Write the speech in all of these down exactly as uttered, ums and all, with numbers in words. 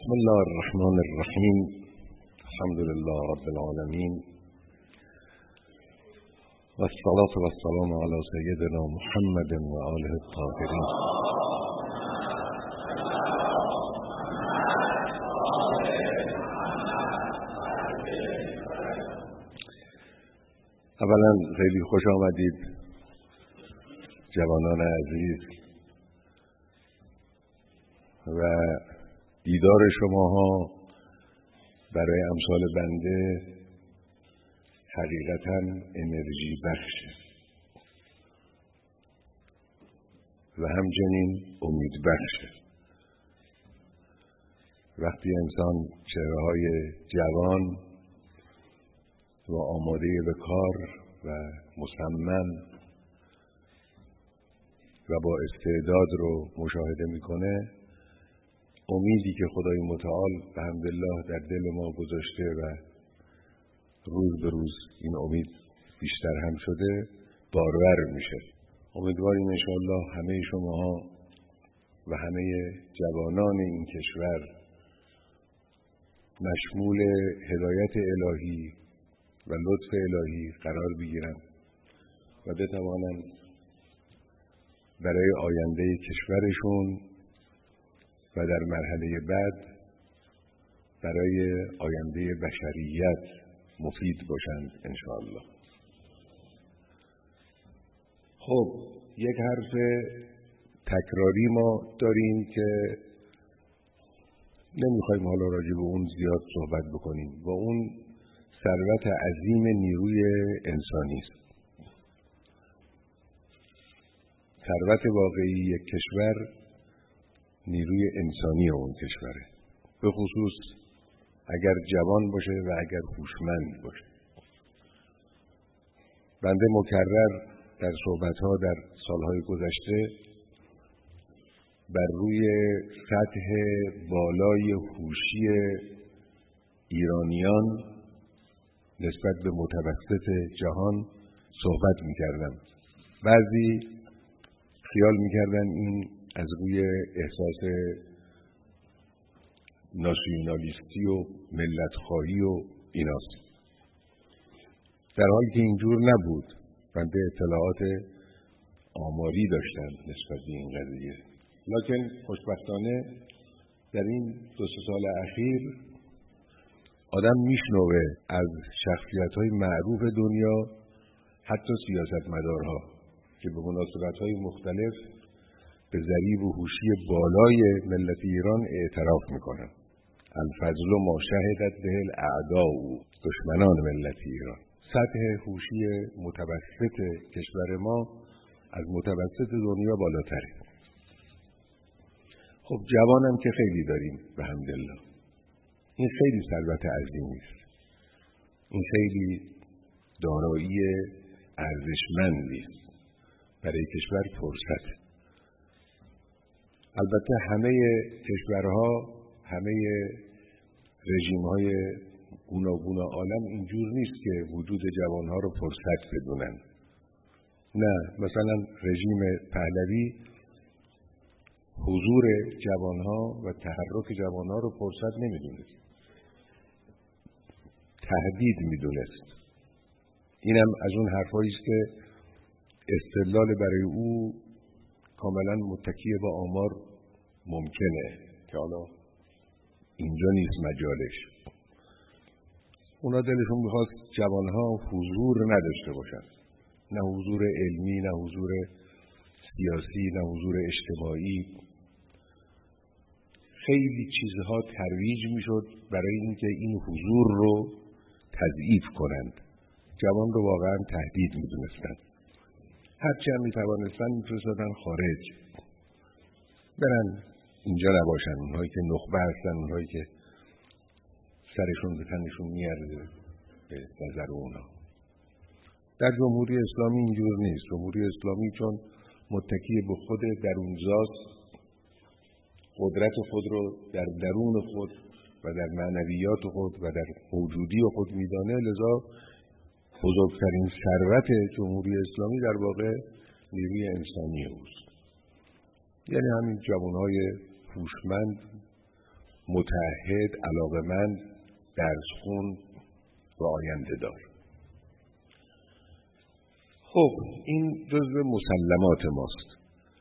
بسم الله الرحمن الرحیم. الحمد لله رب العالمین و الصلاة و السلام علی سیدنا محمد و آله الطاهرین. اولا خیلی خوش آمدید جوانان عزیز و دیدار شماها برای امثال بنده حقیقتاً انرژی بخشه و همچنین امید بخشه. وقتی انسان چهره‌های جوان و آماده به کار و مصمم و با استعداد رو مشاهده میکنه، امیدی که خدای متعال بحمدالله در دل ما گذاشته و روز به روز این امید بیشتر هم شده بارور میشه. امیدواریم انشاءالله همه شماها و همه جوانان این کشور مشمول هدایت الهی و لطف الهی قرار بگیرن و بتوانن برای آینده کشورشون و در مرحله بعد برای آینده بشریت مفید باشند انشاءالله. خب یک حرف تکراری ما داریم که نمیخوایم حالا راجع به اون زیاد صحبت بکنیم و اون ثروت عظیم نیروی انسانی است. ثروت واقعی یک کشور نیروی انسانی اون کشوره، به خصوص اگر جوان باشه و اگر هوشمند باشه. بنده مکرر در صحبت‌ها در سالهای گذشته بر روی سطح بالای هوشی ایرانیان نسبت به متوسط جهان صحبت می‌کردم. بعضی خیال می‌کردن این از روی احساس ناسیونالیستی و ملتخواهی و ایناست، در حالی که اینجور نبود. بنده اطلاعات آماری داشتم نسبت به این قضیه، لکن خوشبختانه در این دو سه سال اخیر آدم میشنوه از شخصیت‌های معروف دنیا، حتی سیاستمدارها که به مناسبت‌های مختلف به ضریب و هوشی بالای ملت ایران اعتراف میکنن. الفضل ما شهدت به الاعداء، دشمنان ملت ایران. سطح هوشی متوسط کشور ما از متوسط دنیا بالاتره. خب جوانم که خیلی داریم بحمدالله. این خیلی ثروت عظیمی است. این خیلی دارایی ارزشمندی است برای کشور فرصت. البته همه کشورها، همه رژیم‌های گوناگون عالم اینجور نیست که وجود جوانها رو فرصت بدونن. نه، مثلا رژیم پهلوی حضور جوانها و تحرک جوانها رو فرصت نمیدونست، تهدید میدونست. اینم از اون حرفایی است که استدلال برای او کاملا متکی به آمار ممکنه که حالا اینجا نیست مجالش. اونا دلشون میخواست جوانها حضور نداشته باشن، نه حضور علمی، نه حضور سیاسی، نه حضور اجتماعی. خیلی چیزها ترویج میشد برای اینکه این حضور رو تضعیف کنند. جوان رو واقعا تهدید میدونستند. هرچی هم میتوانستن میفرستادن خارج، برن اینجا نباشن. اونهایی که نخبه هستن، اونهایی که سرشون به تنشون میارزه به نظر اونا. در جمهوری اسلامی اینجور نیست. جمهوری اسلامی چون متکی به خود درونزاست، قدرت خود رو در درون خود و در معنویات خود و در موجودی خود میدانه، لذا بزرگترین ثروت جمهوری اسلامی در واقع نیروی انسانی اوست. یعنی همین جوانهای هوشمند متعهد، علاقه‌مند، درسخون و آینده دار. خب این جزء مسلمات ماست.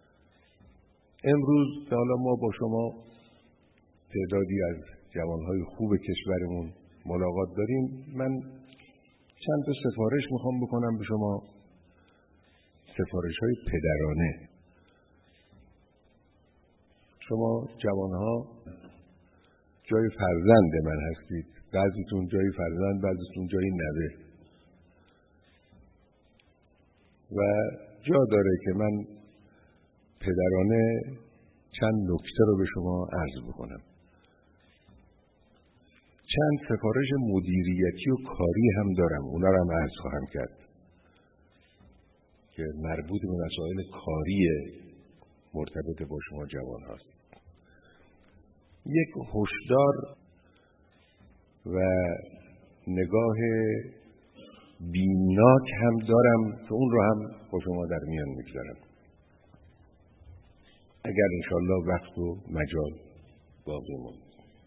امروز حالا ما با شما تعدادی از جوانهای خوب کشورمون ملاقات داریم. من چند تا سفارش میخوام بکنم به شما، سفارش‌های پدرانه. شما جوانها جای فرزند من هستید، بعضیتون جای فرزند، بعضیتون جای نوه، و جا داره که من پدرانه چند نکته رو به شما عرض بکنم. چند سفارش مدیریتی و کاری هم دارم، اونا رو هم عرض خواهم کرد که مربوط به مسائل کاری مرتبط با شما جوان هست. یک هشدار و نگاه بیمناک هم دارم که اون رو هم با شما در میان میگذارم اگر انشالله وقت و مجال باقی موند.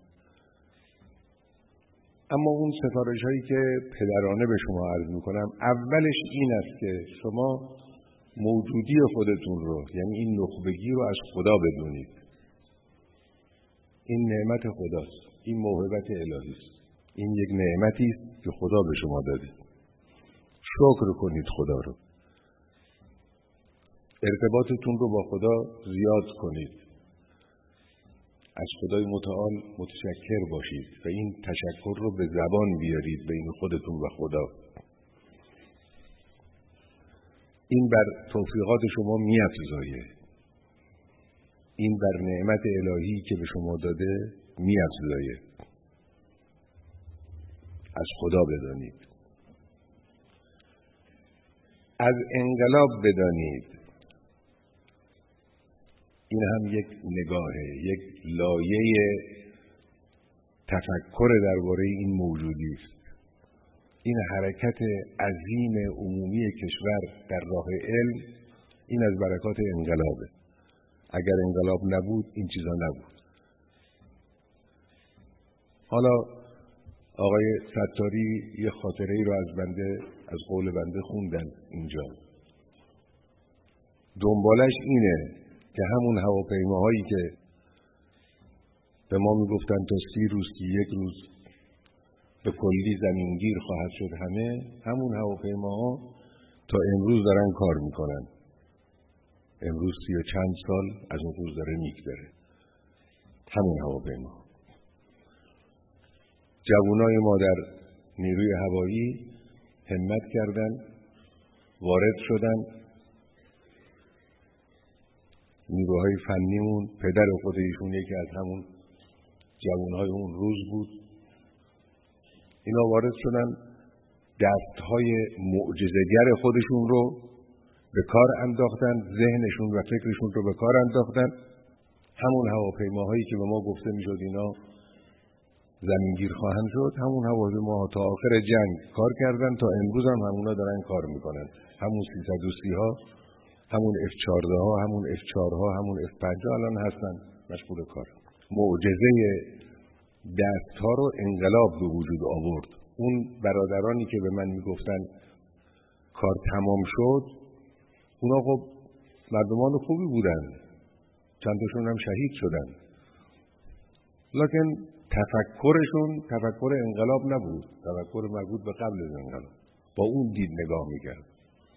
اما اون سفارش هایی که پدرانه به شما عرض میکنم، اولش این است که شما موجودی خودتون رو، یعنی این نخبگی رو از خدا بدونید. این نعمت خداست، این موهبت الهی است. این یک نعمتی است که خدا به شما داده. شکر کنید خدا رو. ارتباطتون رو با خدا زیاد کنید. از خدای متعال متشکر باشید و این تشکر رو به زبان بیارید بین خودتون و خدا. این بر توفیقات شما می‌افزایه. این بر نعمت الهی که به شما داده می‌افزایه. از خدا بدانید. از انقلاب بدانید. این هم یک نگاهه، یک لایه تفکر درباره این موجودی است. این حرکت عظیم عمومی کشور در راه علم، این از برکات انقلابه. اگر انقلاب نبود این چیزا نبود. حالا آقای ستاری یه خاطره ای رو از بنده، از قول بنده خوندن اینجا. دنبالش اینه که همون هواپیماهایی که به ما میگفتن تا سی روز که یک روز به کلی زمینگیر خواهد شد، همه همون هواپیماها تا امروز دارن کار میکنن. امروز سی و چند سال از اون روز داره میگذره. همون هواپیما. جوانای ما در نیروی هوایی همت کردن، وارد شدن. نیروهای فنیمون، پدر خود ایشون یکی از همون جوانهای اون روز بود. اینا وارد شدن، دستهای معجزه‌گر خودشون رو به کار انداختن، ذهنشون و فکرشون رو به کار انداختن. همون هواپیماهایی که به ما گفته میشد اینا زمینگیر خواهند شد، همون هواپیماها تا آخر جنگ کار کردن، تا امروز هم همونا دارن کار میکنن. همون سیصد و سی ها، همون اف چهارده ها، همون اف چهار ها، همون اف پنج ها الان هستن مشغول کار. معجزه دست ها رو انقلاب به وجود آورد. اون برادرانی که به من میگفتن کار تمام شد، اونا خب مردمان خوبی بودن، چند تاشون هم شهید شدن، لکن تفکرشون تفکر انقلاب نبود، تفکر مربوط به قبل از انقلاب. با اون دید نگاه میکرد.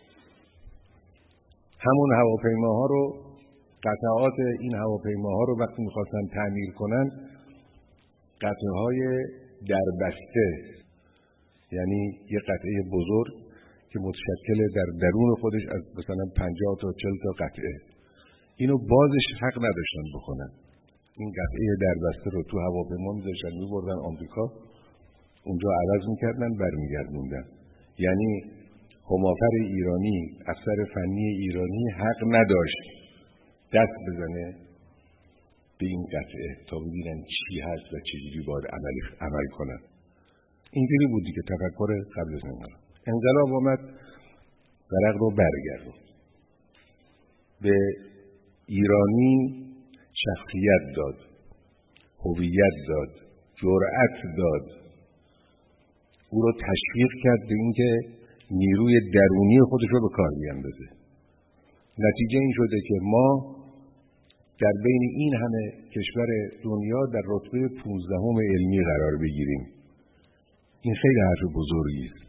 همون هواپیماها رو، قطعات این هواپیماها رو وقتی میخواستن تعمیر کنن، قطعه‌های دربسته، یعنی یه قطعه بزرگ که متشکل در درون خودش از مثلا پنجاه تا چهل تا قطعه، اینو بازش حق نداشتن بکنن. این قطعه دربسته رو تو هواپیما میذاشتن، میبردن آمریکا، اونجا عوض میکردن، برمیگردوندن. یعنی همافر ایرانی، افسر فنی ایرانی حق نداشت دست بزنه به این قطعه تا ببینن چی هست و چجوری باید عمل عمل کنن. اینجوری بودی که تفکر قبل از انقلاب. انقلاب آمد ورق رو برگردوند، به ایرانی شخصیت داد، هویت داد، جرأت داد، او رو تشویق کرد به اینکه نیروی درونی خودش رو به کار بیاندازه. نتیجه این شده که ما در بین این همه کشور دنیا در رتبه پونزدهم علمی قرار بگیریم. این خیلی حرف بزرگی است.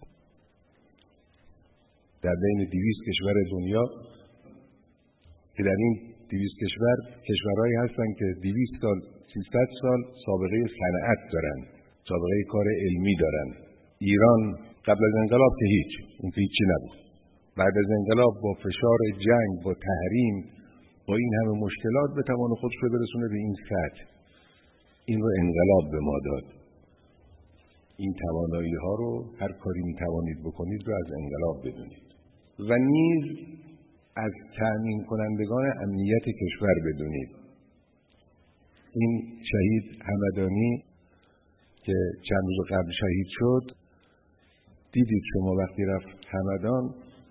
در بین دویست کشور دنیا که در این دویست کشور کشورهایی هستند که دویست سال، سیصد سال سابقه صنعت دارن، سابقه کار علمی دارن. ایران قبل از انقلاب که هیچ، اون که هیچی نبود. بعد از انقلاب با فشار جنگ، با تحریم، با این همه مشکلات به توان خودش رو برسونه به این سطح. این رو انقلاب به ما داد. این توانایی ها رو هر کاری می توانید بکنید رو از انقلاب بدونید و نیز از تأمین کنندگان امنیت کشور بدونید. این شهید همدانی که چند روز قبل شهید شد، دیدید شما وقتی رفت همدان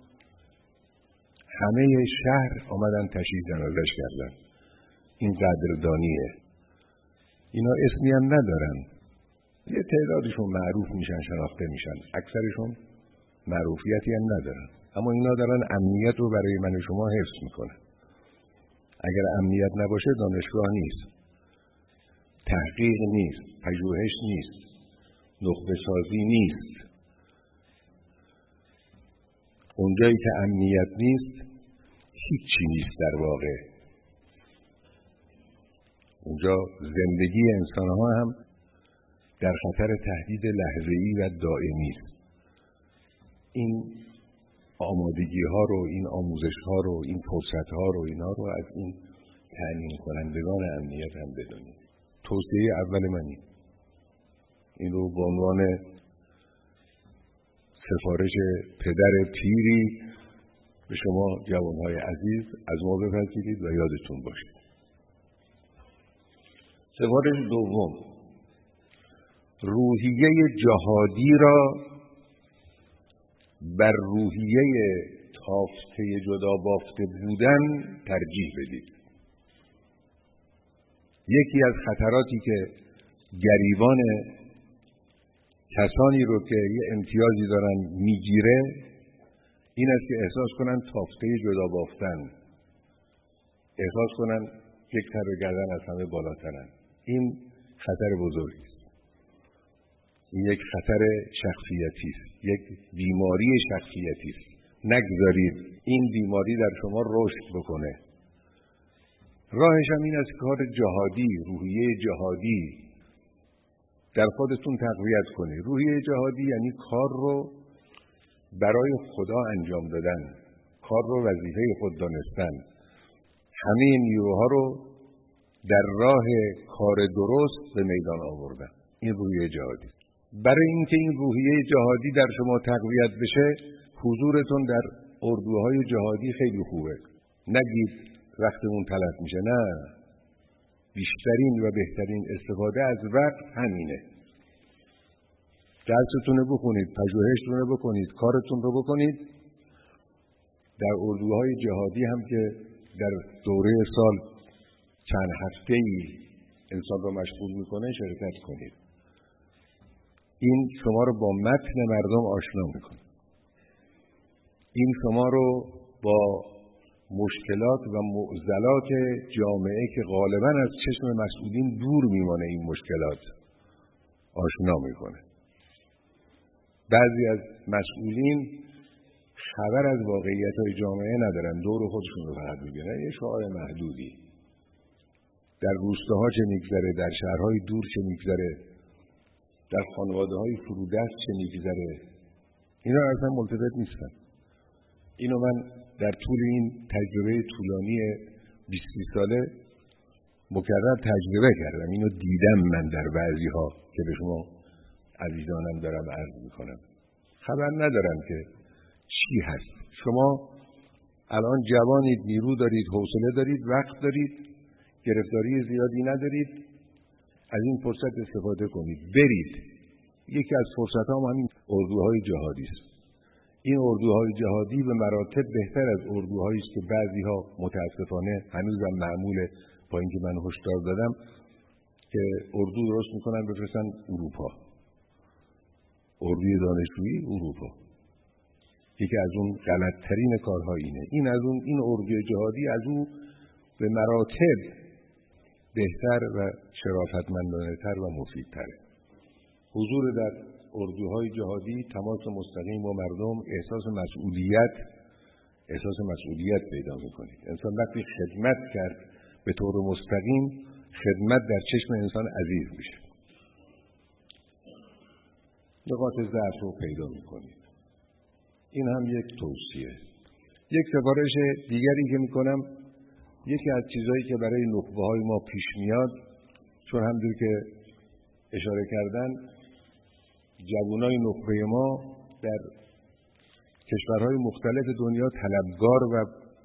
همه شهر آمدن تشییع جنازه‌اش کردن. این قدردانیه. اینا اسمی هم ندارن، یه تعدادشون معروف میشن، شناخته میشن، اکثرشون معروفیتی هم ندارن، اما اینا دارن امنیت رو برای من و شما حفظ میکنن. اگر امنیت نباشه دانشگاه نیست، تحقیق نیست، پژوهش نیست، نخبه سازی نیست. اونجایی که امنیت نیست هیچی نیست در واقع. اونجا زندگی انسان‌ها هم در خطر تهدید لحظه‌ای و دائمی است. این آمادگی ها رو، این آموزش ها رو، این فرصت ها رو، اینا رو از این تأمین کنندگان امنیت هم بدونید. توصیه اول منی این رو به عنوان سفارش پدر پیری به شما جوانهای عزیز از ما بپذیرید و یادتون باشید. سفارش دوم، روحیه جهادی را بر روحیه تافته جدا بافته بودن ترجیح بدید. یکی از خطراتی که گریبان کسانی رو که یه امتیازی دارن میگیره این است که احساس کنن تافته جدا بافتن، احساس کنن یک سر گردن از همه بالاترن. این خطر بزرگی است. این یک خطر شخصیتی است، یک بیماری شخصیتی است. نگذارید این بیماری در شما رشد بکنه. راهش هم این است کار جهادی، روحیه جهادی در خودتون تقویت کنید. روحیه جهادی یعنی کار رو برای خدا انجام دادن، کار رو وظیفه خود دانستن، همه نیروها رو در راه کار درست به میدان آوردن. این روحیه جهادی. برای اینکه این روحیه جهادی در شما تقویت بشه، حضورتون در اردوهای جهادی خیلی خوبه. نگید وقتمون تلف میشه، نه، بیشترین و بهترین استفاده از وقت همینه. درستون رو بخونید، پژوهشتون رو بکنید، کارتون رو بکنید. در اردوهای جهادی هم که در دوره سال چند هفته‌ای انسان رو مشغول میکنه شرکت کنید. این شما رو با متن مردم آشنا میکنه. این شما رو با مشکلات و معضلات جامعه که غالباً از چشم مسئولین دور میمانه این مشکلات آشنا میکنه. بعضی از مسئولین خبر از واقعیت‌های جامعه ندارن، دور خودشون رو فقط می‌بینن، یه شعار محدودی. در روستاها چه میگذره، در شهرهای دور چه میگذره، در خانواده‌های فرودست چه میگذره، اینا اصلا ملتفت نیستن. اینو من در طول این تجربه طولانی بیست ساله مکرر تجربه کردم. اینو دیدم من در بعضی ها که به شما عزیزانم دارم عرض میکنم. خبر ندارم که چی هست. شما الان جوانید، نیرو دارید، حوصله دارید، وقت دارید، گرفتاری زیادی ندارید. از این فرصت استفاده کنید، برید. یکی از فرصت ها هم همین اردوهای جهادی است. این اردوهای جهادی به مراتب بهتر از اردوهایی است که بعضی ها متاسفانه هنوزم معموله، با اینکه من هشدار دادم که اردو درست میکنن بفرستن اروپا، اردوی دانشجویی اروپا. یکی از اون غلطترین کارها اینه. این از اون این اردوی جهادی از اون به مراتب بهتر و شرافتمندانه تر و مفیدتره. حضور در اردوهای جهادی، تماس مستقیم با مردم، احساس مسئولیت احساس مسئولیت پیدا میکنید. انسان وقتی خدمت کرد به طور مستقیم، خدمت در چشم انسان عزیز میشه. نقاط ضعف رو پیدا میکنید. این هم یک توصیه. یک سفارش دیگری که میکنم، یکی از چیزهایی که برای نخبه های ما پیش میاد، چون همونجور که اشاره کردن جوانای نخبه ما در کشورهای مختلف دنیا طلبگار و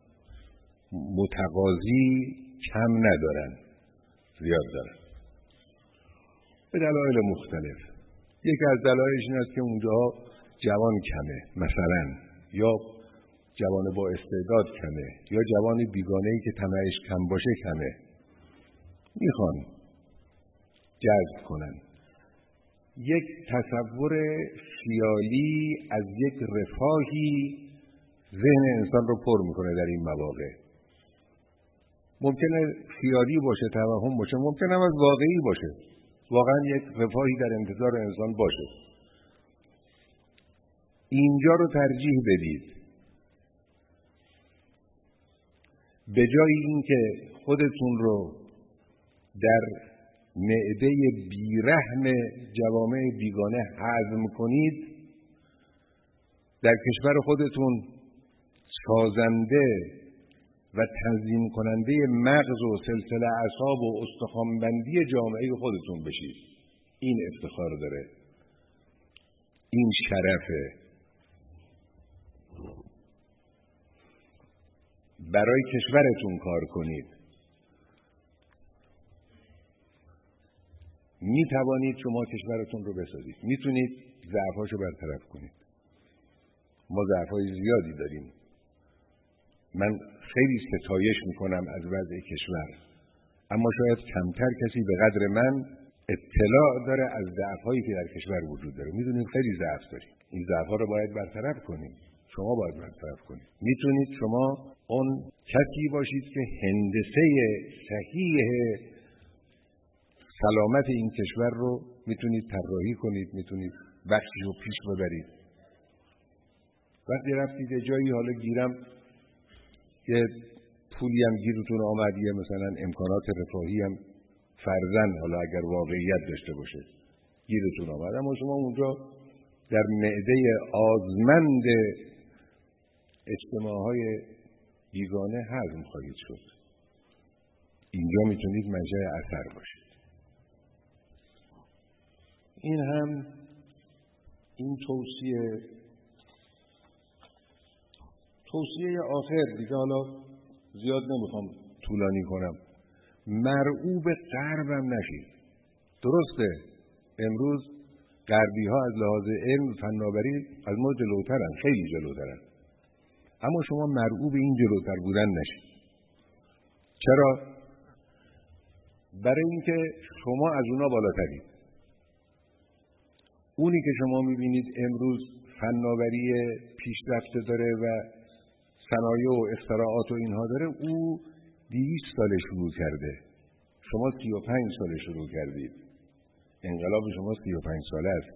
متقاضی کم ندارن، زیاد دارن به دلایل مختلف. یکی از دلایلش این است که اونجا جوان کمه، مثلا، یا جوان با استعداد کمه، یا جوان بیگانه‌ای که طمعش کم باشه کمه. میخوان جذب کنن یک تصور خیالی از یک رفاهی، ذهن انسان رو پر میکنه در این مواقع. ممکنه خیالی باشه، توهم باشه، ممکنه هم از واقعی باشه. واقعا یک رفاهی در انتظار انسان باشه. اینجا رو ترجیح بدید. به جای اینکه خودتون رو در معده بیرحم جوامع بیگانه هضم کنید، در کشور خودتون سازنده و تنظیم کننده مغز و سلسله اعصاب و استخوانبندی جامعه خودتون بشید. این افتخار داره، این شرفه. برای کشورتون کار کنید. می توانید شما کشورتون رو بسازید. میتونید ضعفاشو برطرف کنید. ما ضعفای زیادی داریم. من خیلی ستایش میکنم از وضع کشور، اما شاید کمتر کسی به قدر من اطلاع داره از ضعفایی که در کشور وجود داره. میدونیم خیلی ضعف داریم. این ضعفا رو باید برطرف کنیم. شما باید برطرف کنید. میتونید شما اون کسی باشید که هندسه صحیح سلامت این کشور رو میتونید طراحی کنید، میتونید بخشی رو پیش ببرید. وقتی رفتید جایی، حالا گیرم یه پولی هم گیرتون آمد، یه مثلا امکانات رفاهی هم فرضاً، حالا اگر واقعیت داشته باشه، گیرتون آمد، اما شما اونجا در معده آزمند اجتماعهای بیگانه هضم خواهید شد. اینجا میتونید منشأ اثر باشید. این هم این توصیه توصیه آخر دیگه، حالا زیاد نمیخوام طولانی کنم. مرعوب غربم نشید. درسته امروز غربی ها از لحاظ علم فناوری از ما جلوترن، خیلی جلوترن، اما شما مرعوب این جلوتر بودن نشید. چرا؟ برای اینکه شما از اونا بالاترید. اونی که شما میبینید امروز فناوری پیشرفته داره و صنایع و اختراعات و اینها داره، او دویست ساله شروع کرده. شما سی و پنج ساله شروع کردید. انقلاب شما سی و پنج ساله است.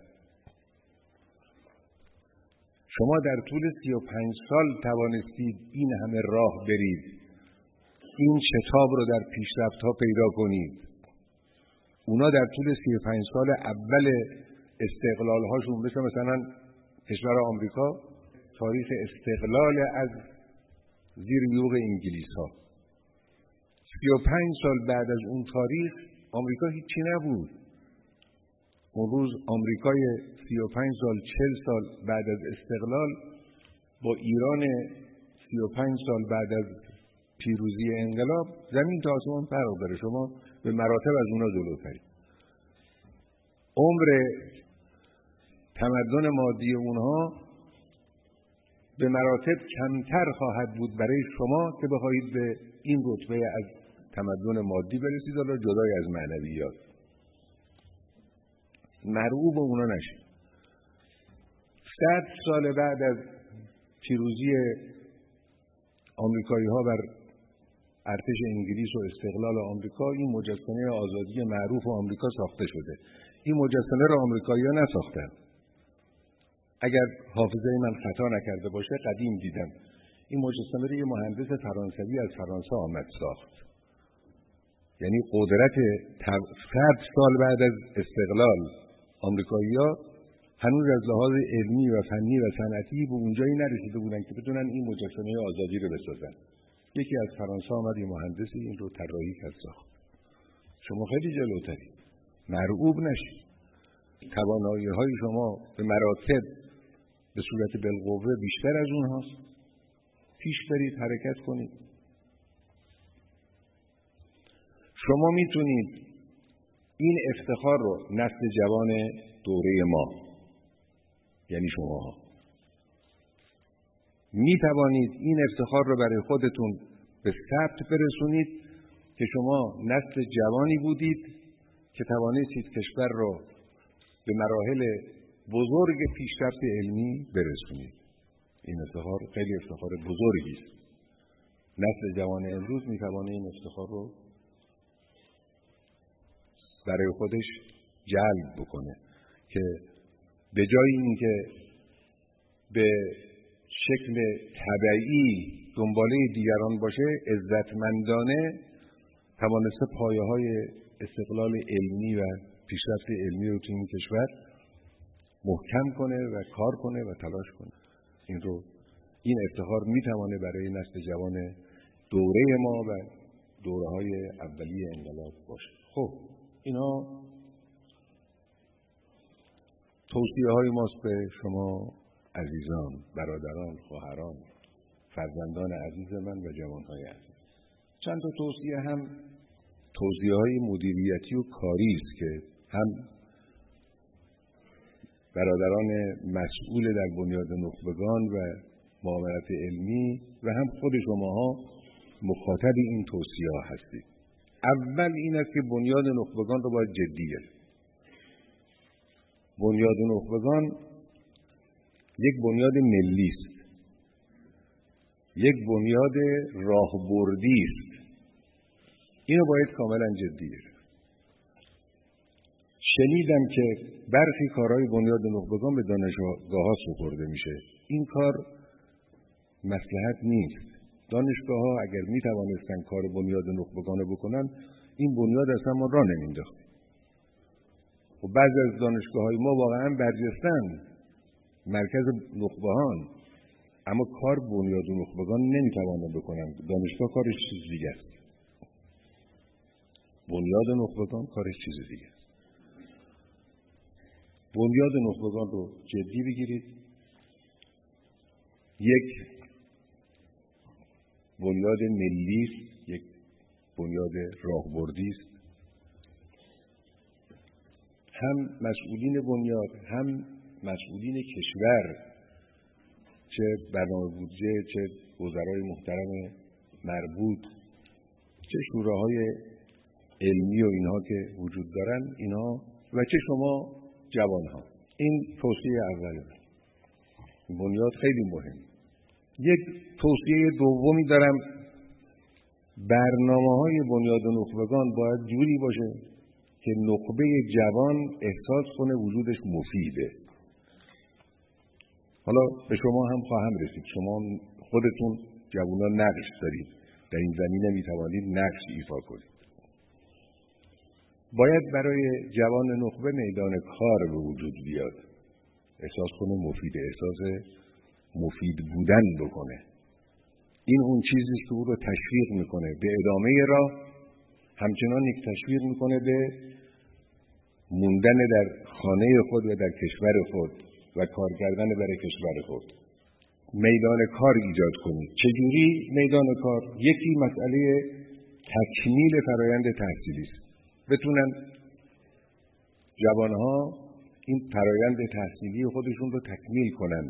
شما در طول سی و پنج سال توانستید این همه راه برید، این شتاب رو در پیشرفت ها پیدا کنید. اونا در طول سی و پنج سال اول استقلال هاشون، مثل مثلا کشور آمریکا، تاریخ استقلال از زیر یوغ انگلیس ها، سی و پنج سال بعد از اون تاریخ آمریکا هیچی نبود. اون روز آمریکای سی و پنج سال، چهل سال بعد از استقلال با ایران سی و پنج سال بعد از پیروزی انقلاب زمین تا آسمان فرق داره. شما به مراتب از اونا جلوترید. عمر تمدن مادی اونها به مراتب کمتر خواهد بود برای شما که بخواهید به این رتبه از تمدن مادی برسید، حالا جدای از معنویات. مرعوب اونا نشید. صد سال بعد از پیروزی آمریکایی ها بر ارتش انگلیس و استقلال آمریکا، این مجسمه آزادی معروف آمریکا ساخته شده. این مجسمه را آمریکایی‌ها نساختن. اگر حافظه من خطا نکرده باشه قدیم دیدم این مجسمه رو یه مهندس فرانسوی از فرانسه آمد ساخت. یعنی قدرت صد سال بعد از استقلال آمریکایی‌ها هنوز از لحاظ علمی و فنی و صنعتی به اونجایی نرسیده بودن که بتونن این مجسمه آزادی رو بسازن. یکی از فرانسه آمد، یه مهندسی این رو طراحی کرد ساخت. شما خیلی جلوتری، مرعوب نشید. توانایی‌های شما به مراتب به صورت بالقوه بیشتر از اونهاست. پیش برید، حرکت کنید. شما میتونید این افتخار رو نسل جوان دوره ما، یعنی شماها، میتوانید این افتخار رو برای خودتون به ثبت برسونید که شما نسل جوانی بودید که توانستید کشور رو به مراحل بزرگ پیشرفت علمی برسونید. این افتخار خیلی افتخار بزرگی است. نسل جوان امروز میتوانه این افتخار رو برای خودش جلب بکنه که به جای اینکه به شکل طبیعی دنباله دیگران باشه، عزتمندانه توانسته پایه‌های استقلال علمی و پیشرفت علمی رو تو این کشور محکم کنه و کار کنه و تلاش کنه. این رو این افتخار میتوانه برای نسل جوان دوره ما و دوره‌های اولیه انقلاب باشه. خب اینا توصیه‌های ماست به شما عزیزان، برادران، خواهران، فرزندان عزیز من و جوانهای عزیز. چند تا توصیه هم توصیه‌های مدیریتی و کاری است که هم برادران مسئول در بنیاد نخبگان و معاونت علمی و هم خود شماها مخاطب این توصیه‌ها هستید. اول این است که بنیاد نخبگان رو باید جدی گرفت. بنیاد نخبگان یک بنیاد ملی است، یک بنیاد راهبردی است. اینو باید کاملا جدی گرفت. شنیدم که برخی کارهای بنیاد نخبگان به دانشگاه‌ها سپرده میشه. این کار مصلحت نیست. دانشگاه‌ها اگر می توانستن کار بنیاد نخبگان رو بکنن، این بنیاد اصلا ما راه نمینداخت. و بعضی از دانشگاه‌های ما واقعا برجستن، مرکز نخبگان، اما کار بنیاد نخبگان نمیتوانند بکنن. دانشگاه کارش چیز دیگه است. بنیاد نخبگان کارش چیز دیگه است. بنیاد نخبگان رو جدی بگیرید. یک بنیاد ملی است، یک بنیاد راهبردی است. هم مسئولین بنیاد، هم مسئولین کشور، چه برنامه بودجه، چه وزرای محترم مربوط، چه شوراهای علمی و اینها که وجود دارن، اینها و چه شما جوانها. این توصیه اوله. بنیاد خیلی مهم. یک توصیه دومی دارم. برنامه‌های بنیاد نخبگان باید جوری باشه که نخبه جوان احساس کنه وجودش مفیده. حالا به شما هم خواهم رسید. شما خودتون جوانان نقش دارید. در این زمینه میتوانید نقش ایفا کنید. باید برای جوان نخبه میدان کار به وجود بیاد. احساس کنه مفیده، احساس مفید بودن بکنه. این اون چیزی که او رو تشویق میکنه به ادامه راه، همچنان یک تشویق میکنه به موندن در خانه خود و در کشور خود و کار کردن برای کشور خود. میدان کار ایجاد کنید. چجوری میدان کار؟ یکی مسئله تکمیل فرایند تحصیلی است. بتونن جوانها این فرایند تحصیلی خودشون رو تکمیل کنن،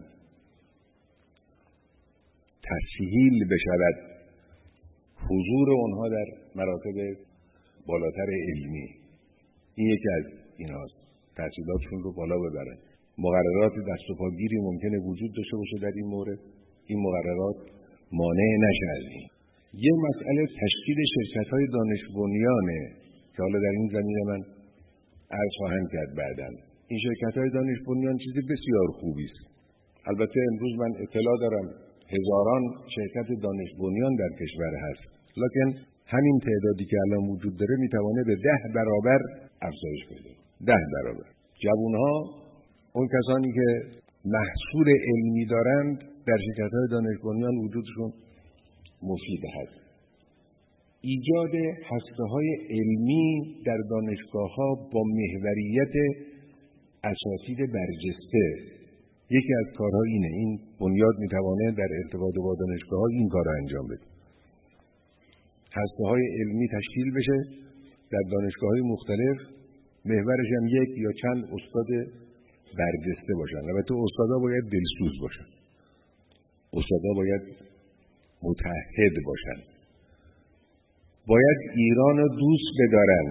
تسهیل بشود حضور اونها در مراتب بالاتر علمی. این یکی از ایناست. تحصیلاتشون رو بالا ببرن. مقررات دست و پاگیری ممکنه وجود داشته باشه در این مورد، این مقررات مانع نشه از این. یه مسئله تشکیل شرکت‌های دانش بنیانه که حالا در این زمینه من عرض خواهم کرد بعداً. این شرکت‌های دانش بنیان چیز بسیار خوبی است. البته امروز من اطلاع دارم هزاران شرکت دانش بنیان در کشور هست، لکن همین تعدادی که الان وجود داره میتونه به ده برابر افزایش پیدا کنه. ده برابر. جوانها، اون کسانی که محصول علمی دارند، در شرکت‌های دانش بنیان وجودشون مفید هست. ایجاد هسته‌های علمی در دانشگاه‌ها با محوریت اساتید برجسته یکی از کارها اینه. این بنیاد میتوانه در ارتباط با دانشگاه‌ها این کار را انجام بده. هسته‌های علمی تشکیل بشه در دانشگاه‌های مختلف، محورش هم یک یا چند استاد برجسته باشن. البته استادا باید دلسوز باشن، استادا باید متحد باشن، باید ایران رو دوست بدارن.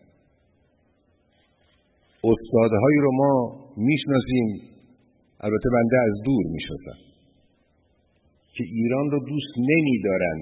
استادهایی رو ما میشناسیم، البته بنده از دور میشناسم، که ایران رو دوست نمیدارن.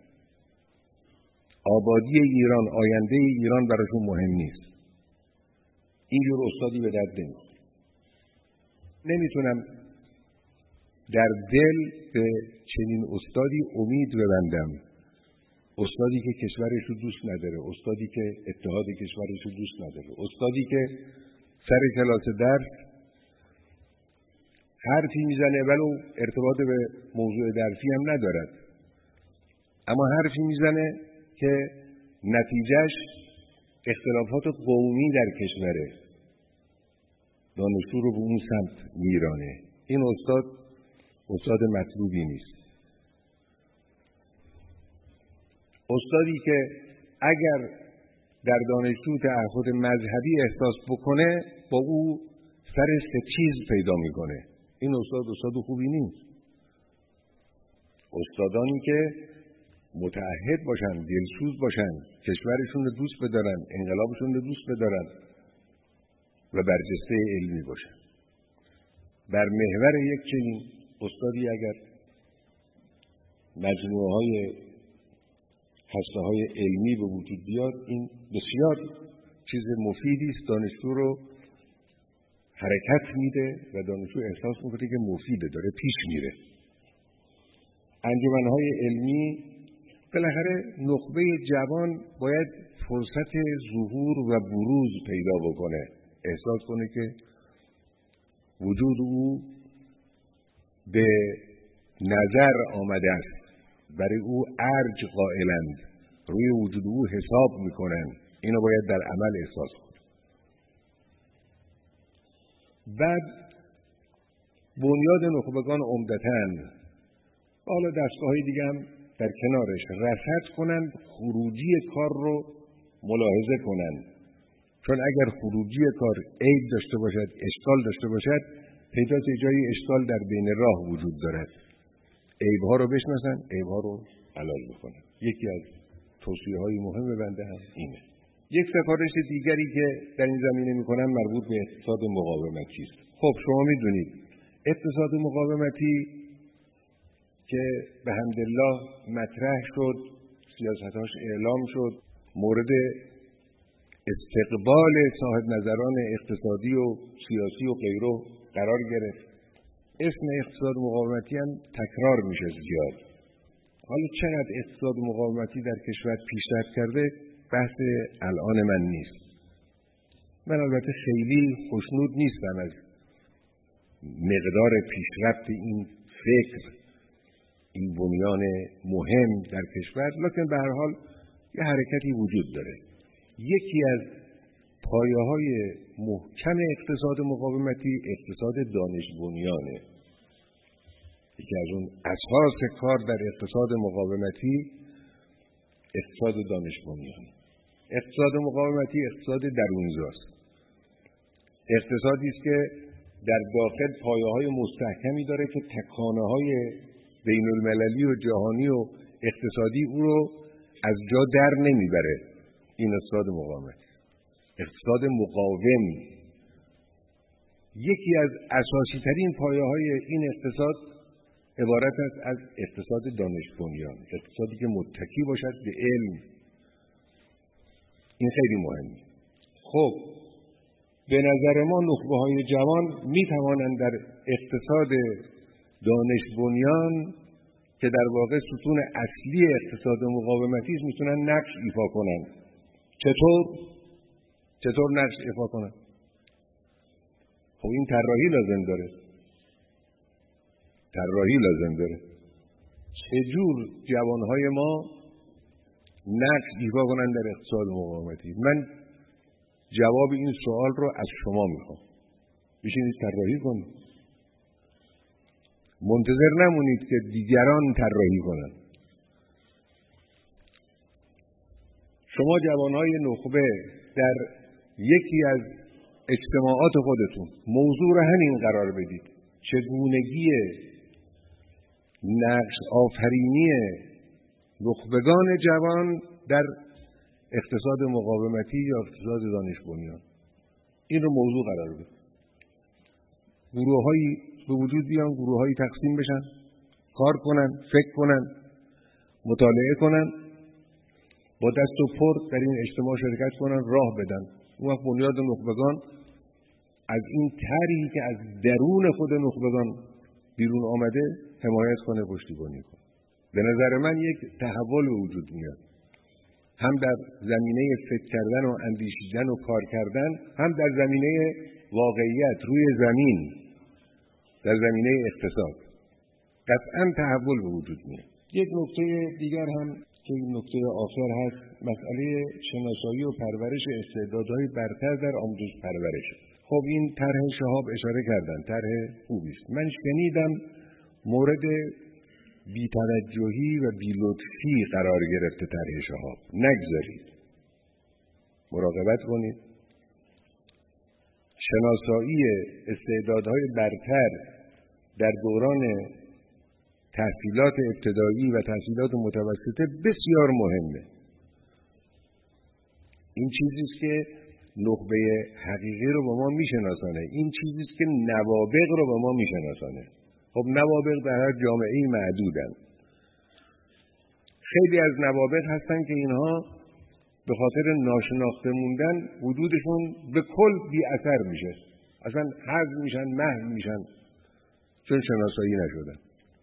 آبادی ایران، آینده ایران براشون مهم نیست. اینجور استادی به درد نمیخوره. نمیتونم در دل به چنین استادی امید ببندم. استادی که کشورش رو دوست نداره، استادی که اتحاد کشورش رو دوست نداره، استادی که سر کلاس درس حرفی میزنه ولو ارتباط به موضوع درسی هم ندارد، اما حرفی میزنه که نتیجهش اختلافات قومی در کشوره، دانشجو رو به اون سمت میرانه. این استاد استاد مطلوبی نیست. استادی که اگر در دانشجو تعهد مذهبی احساس بکنه با او سر ستیز پیدا میکنه، این استاد استاد خوبی نیست. استادانی که متعهد باشن، دلسوز باشن، کشورشون رو دوست بدارن، انقلابشون رو دوست بدارن و برجسته علمی باشن. بر محور یک چنین استادی اگر مجموعه های هسته های علمی به وجود بیاد، این بسیار چیز مفیدی است. دانشجو رو حرکت میده و دانشجو احساس میکنه که مفیده، داره پیش میره. انجمنهای علمی، بالاخره نخبه جوان باید فرصت ظهور و بروز پیدا بکنه، احساس کنه که وجود او به نظر آمده است، برای او ارج قائلند، روی وجود او حساب میکنن. اینو باید در عمل احساس کنه. بعد بنیاد نخبگان عمدتاً، حالا دستگاه‌های دیگه هم در کنارش، رصد کنن، خروجی کار رو ملاحظه کنن. چون اگر خروجی کار عیب داشته باشد، اشکال داشته باشد، پیداست جای اشکال در بین راه وجود دارد. عیب‌ها رو بشناسن، عیب‌ها رو حلال بکنن. یکی از توصیه‌های مهم بنده هم اینه. یک سفارش دیگری که در این زمینه می‌کنم مربوط به اقتصاد مقاومتی است. خب شما می‌دونید اقتصاد مقاومتی که به حمدالله مطرح شد، سیاستاش اعلام شد، مورد استقبال صاحب نظران اقتصادی و سیاسی و غیره قرار گرفت. اسم اقتصاد مقاومتی هم تکرار میشه زیاد. حالا چقدر اقتصاد مقاومتی در کشور پیشرفت کرده بحث الان من نیست. من البته خیلی خوشنود نیستم از مقدار پیشرفت این فکر، این بنیان مهم در کشور، لکن به هر حال یه حرکتی وجود داره. یکی از پایه‌های محکم اقتصاد مقاومتی اقتصاد دانش بنیانه. یکی از اون اساس کار در اقتصاد مقاومتی اقتصاد دانش بنیانه. اقتصاد مقاومتی اقتصاد درونزاست. اقتصادی است که در داخل پایه‌های مستحکمی داره که تکانه‌های بین المللی و جهانی و اقتصادی او رو از جا در نمیبره. این اقتصاد مقاومت، اقتصاد مقاوم، یکی از اساسی ترین پایه های این اقتصاد عبارت است از اقتصاد دانش بنیان، اقتصادی که متکی باشد به علم. این خیلی مهمه. خب به نظر ما نخبه های جوان می توانند در اقتصاد دانش بنیان که در واقع ستون اصلی اقتصاد مقاومتی است میتونن نقش ایفا کنن. چطور؟ چطور نقش ایفا کنن؟ خب این طراحی لازم داره. طراحی لازم داره. چجور جوانهای ما نقش ایفا کنن در اقتصاد مقاومتی؟ من جواب این سوال رو از شما میخوام. بشینید طراحی کنید. منتظر نمونید که دیگران طراحی کنن. شما جوانهای نخبه در یکی از اجتماعات خودتون موضوع رو همین قرار بدید: چگونگی نقش آفرینی نخبگان جوان در اقتصاد مقاومتی یا اقتصاد دانش بنیان. این رو موضوع قرار بدید. گروه‌هایی به وجود بیان، گروه‌هایی تقسیم بشن، کار کنن، فکر کنن، مطالعه کنن، با دست و پر در این اجتماع شرکت کنن، راه بدن. اون وقت بنیاد نخبگان از این طرحی که از درون خود نخبگان بیرون آمده حمایت کنه، پشتیبانی کنه. به نظر من یک تحول به وجود میاد، هم در زمینه فکر کردن و اندیشیدن و کار کردن، هم در زمینه واقعیت روی زمین، در زمینه اقتصاد قطعا تحول به وجود میاد. یک نکته دیگر هم که نکته آخر هست، مسئله شناسایی و پرورش استعدادهای برتر در آموزش پرورش. خب این طرح شهاب اشاره کردن، طرح خوبی است. من شنیدم مورد بی‌توجهی و بی‌لطفی قرار گرفته طرح شهاب. نگذارید، مراقبت کنید. شناسایی استعدادهای برتر در دوران تحصیلات ابتدایی و تحصیلات متوسطه بسیار مهمه. این چیزی است که نخبه حقیقی رو به ما میشناسانه. این چیزی است که نوابغ رو به ما میشناسانه. خب نوابغ در هر جامعه‌ای معدودن. خیلی از نوابغ هستن که اینها به خاطر ناشناخته موندن وجودشون به کل بی اثر میشه. اصلا حذف میشن، محو میشن، چون شناسایی نشدن.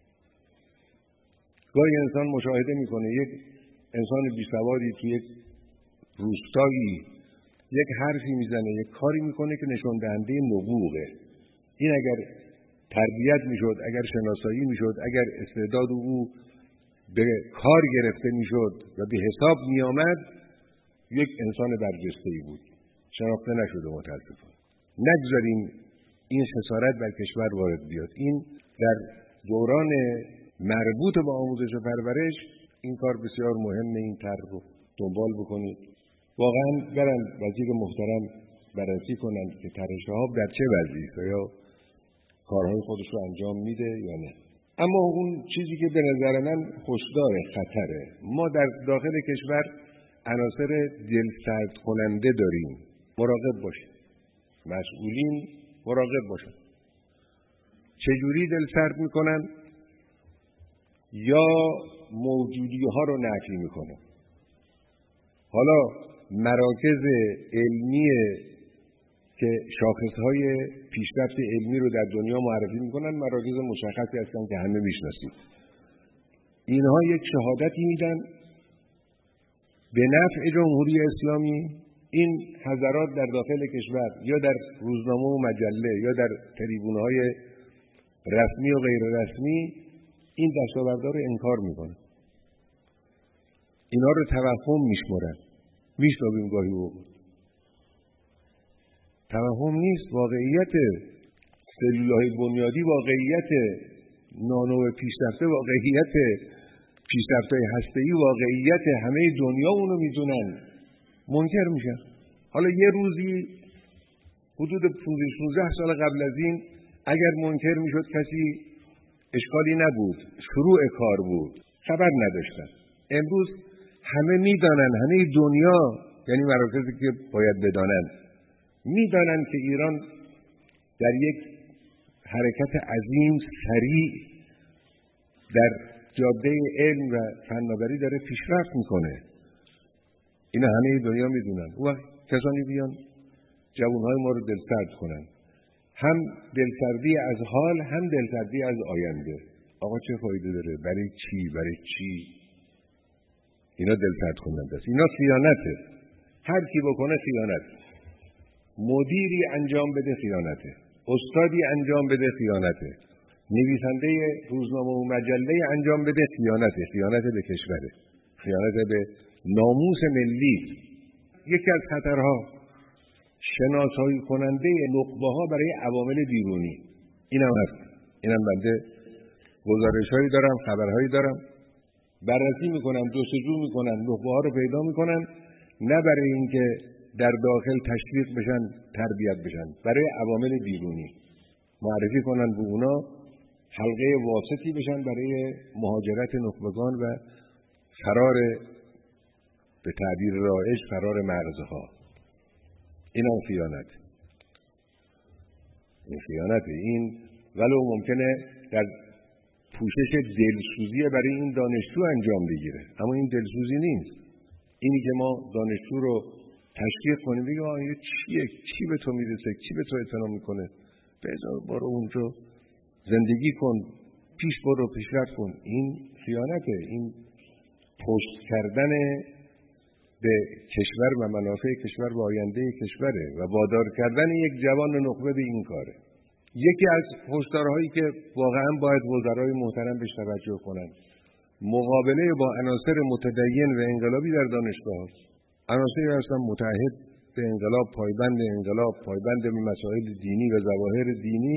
گاهی انسان مشاهده میکنه یک انسان بی سوادی تو یک روستایی یک حرفی میزنه، یک کاری میکنه که نشون دهنده نبوغه. این اگر تربیت میشد، اگر شناسایی میشد، اگر استعداد او به کار گرفته میشد و به حساب میآمد، یک انسان برجسته‌ای بود. شناخته نشده متاسفانه. نگذاریم این خسارت بر کشور وارد بیاد. این در دوران مربوط به آموزش و پرورش این کار بسیار مهمه. این طرح رو دنبال بکنید. واقعا برن وزیر محترم بررسی کنند که طرح شهاب در چه وضعی است، یا کارهای خودش رو انجام میده یا نه. اما اون چیزی که به نظر من هشدار خطره، ما در داخل کشور عناصر دلسرد کننده داریم. مراقب باشید. مسئولین مراقب باشند. چجوری دلسرد میکنن؟ یا موجودی ها رو نفی میکنن. حالا مراکز علمی که شاخصهای پیشرفت علمی رو در دنیا معرفی میکنن، مراکز مشخصی هستن که همه میشناسید. اینها یک شهادتی میدن به نفع جمهوری اسلامی. این حضرات در داخل کشور یا در روزنامه و مجله یا در تریبونهای رسمی و غیر رسمی این دستاوردها رو انکار میکنن. اینا رو توهم میشمرن. میشنویم گاهی اوقات. توهم نیست، واقعیت. سلولهای بنیادی واقعیت، نانو پیشرفته واقعیت، پیشرفت‌های هسته‌ای واقعیت. همه دنیا اونو میدونن. منکر میشن. حالا یه روزی حدود پانزده شانزده سال قبل از این اگر منکر میشد کسی اشکالی نبود، شروع کار بود، خبر نداشتن. امروز همه میدانن، همه دنیا، یعنی مراکزی که باید بدانن، میدانن که ایران در یک حرکت عظیم سریع در جاده علم و فناوری داره پیشرفت میکنه. اینا همه دنیا میدونن. اون وقت کسانی بیان جوانهای ما رو دلسرد کنن، هم دلسردی از حال هم دلسردی از آینده. آقا چه فایده داره؟ برای چی؟ برای چی؟ اینا دلسرد کننده است. اینا خیانته. هر کی بکنه خیانت. مدیری انجام بده خیانته، استادی انجام بده خیانته، نویسنده روزنامه و مجله انجام بده خیانته. خیانت به کشوره، خیانت به ناموس ملی. یکی از خطرها شناسایی کننده نخبه ها برای عوامل بیرونی. اینم هست. اینم بنده گزارش‌هایی دارم، خبرهایی دارم، بررسی میکنن، جستجو میکنن، نخبه ها رو پیدا میکنن، نه برای اینکه در داخل تشویق بشن، تربیت بشن، برای عوامل بیرونی معرفی کنن به اونا، حلقه واسطی بشن برای مهاجرت نخبگان و فرار، به تعبیر رایج، فرار مرزها. این هم خیانت. این خیانت. این ولو ممکنه در پوشش دلسوزی برای این دانشجو انجام بگیره، اما این دلسوزی نیست. اینی که ما دانشجو رو تشویق کنیم، بگیم آه این چیه؟ چی به تو میرسه؟ چی به تو اعتنا میکنه؟ بذار برو اونجا زندگی کن، پیش برو، پیشرفت کن. این خیانته. این پشت کردن به کشور و منافع کشور و آینده کشوره و وادار کردن یک جوان نخبه به این کاره. یکی از هشدارهایی که واقعا باید وزرای محترم بهش توجه کنند، مقابله با عناصر متدین و انقلابی در دانشگاه هست. عناصری هستن متعهد به انقلاب، پایبند انقلاب، پایبند به مسائل دینی و ظواهر دینی.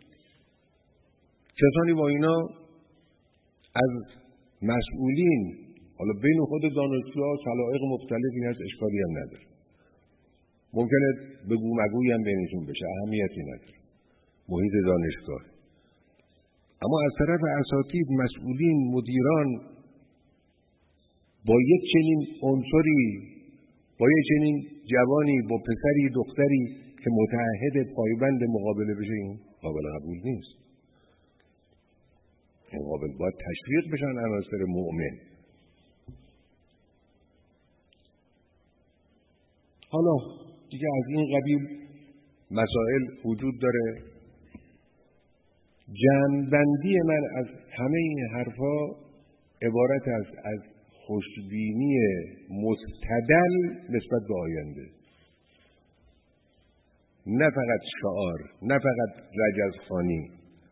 کسانی با اینا از مسئولین، حالا بین خود دانشجوها سلایق مختلفی هست، اشکالی هم نداره، ممکنه بگو مگویی هم بینشون بشه، اهمیتی نداره، محیط دانشگاه. اما از طرف اساتید، مسئولین، مدیران با یک چنین عنصری، با یک چنین جوانی، با پسری، دختری که متعهد پایبند مقابله بشه، این قابل قبول نیست. این قابل باید تشویق بشن عناصر مؤمن. حالا دیگه از این قبیل مسائل وجود داره. جمع‌بندی من از همه این حرفا عبارت است از خوشبینی مستدل نسبت به آینده. نه فقط شعار، نه فقط رجزخوانی.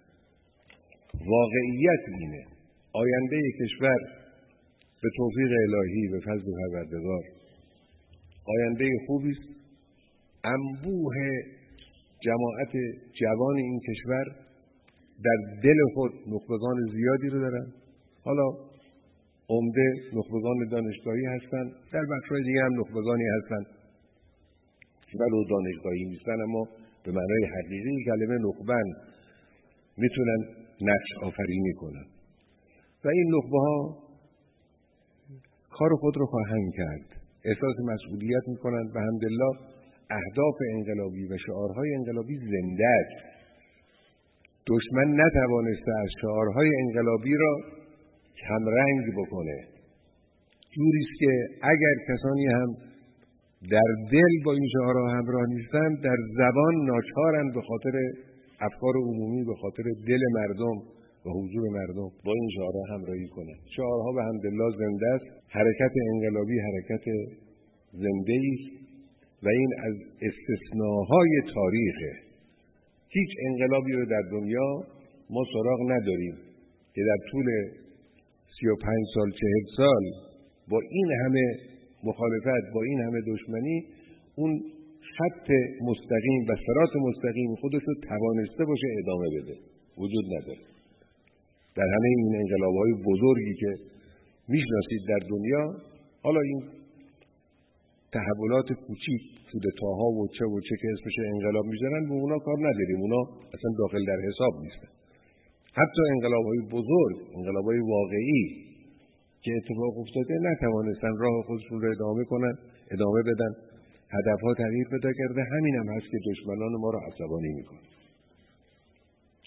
واقعیت اینه آینده کشور به توفیق الهی، به فضل پروردگار، آینده خوبی است. انبوه جماعت جوان این کشور در دل خود نخبگان زیادی رو دارن. حالا عمده نخبگان دانشگاهی هستن، در بخش‌های دیگه هم نخبگانی هستن ولو دانشگاهی نیستن، اما به معنای حقیقی کلمه نخبن میتونن نقش آفرینی کنن و این نخبه ها کار خود رو خواهند کرد، احساس مسئولیت میکنن و الحمدلله اهداف انقلابی و شعارهای انقلابی زنده است. دشمن نتوانسته از شعارهای انقلابی را کمرنگ بکنه. جوریست که اگر کسانی هم در دل با این شعارها همراه نیستن، در زبان ناچارن به خاطر افکار عمومی، به خاطر دل مردم و حضور مردم با این شعارها همراهی کنن. شعارها به الحمدلله زنده است. حرکت انقلابی حرکت زنده است و این از استثناهای تاریخه. هیچ انقلابی رو در دنیا ما سراغ نداریم که در طول سی و پنج سال، چهل سال با این همه مخالفت، با این همه دشمنی، اون خط مستقیم و صراط مستقیم خودش رو توانسته باشه ادامه بده. وجود نداره. در همه این انقلاب‌های بزرگی که میشناسید در دنیا، حالا این تحولات کوچیک، کودتاها و چه و چه که اسمش انقلاب میذارن، به اونا کار نداریم، اونا اصلا داخل در حساب نیستن. حتی انقلاب‌های بزرگ، انقلاب‌های واقعی که اتفاق افتاده، نتوانستن راه خودشون رو ادامه کنن، ادامه بدن. هدفها تغییر پیدا کرده. همین هم هست که دشمنان ما رو عصبانی میکنه.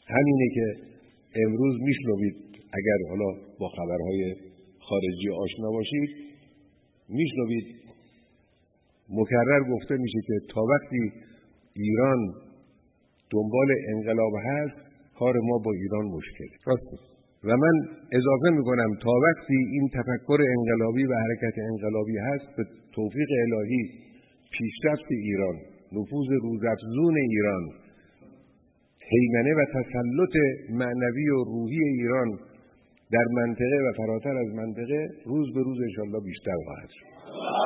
همینه که امروز میشنوید، اگر حالا با خبرهای خارجی آشنا باشید، میشنوید مکرر گفته میشه که تا وقتی ایران دنبال انقلاب هست کار ما با ایران مشکل راست. و من اضافه میکنم تا وقتی این تفکر انقلابی و حرکت انقلابی هست به توفیق الهی پیشرفت ایران، نفوذ روزافزون ایران، هیمنه و تسلط معنوی و روحی ایران در منطقه و فراتر از منطقه روز به روز انشاءالله بیشتر خواهد شد.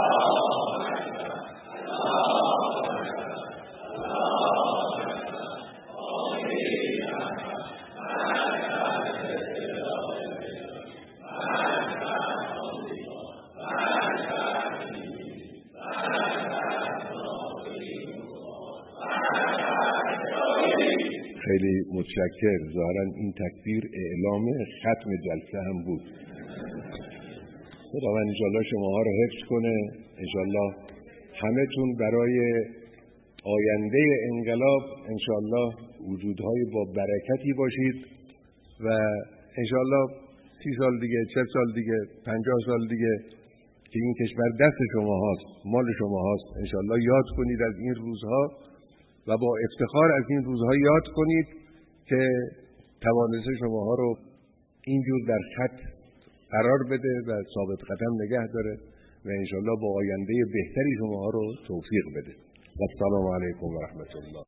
خیلی متشکر. ظاهرا این تکبیر اعلام ختم جلسه هم بود. خداوند انشاءالله شماها رو حفظ کنه، انشاءالله همه تون برای آینده انقلاب انشاءالله وجودهای با برکتی باشید و انشاءالله سی سال دیگه، چل سال دیگه، پنجاه سال دیگه که این کشور دست شما هاست، مال شما هاست، انشاءالله یاد کنید از این روزها و با افتخار از این روزها یاد کنید که توانسته شماها رو اینجور در خط قرار بده و ثابت قدم نگه داره و انشاءالله با آینده بهتری شماها رو توفیق بده. و السلام علیکم و رحمت الله.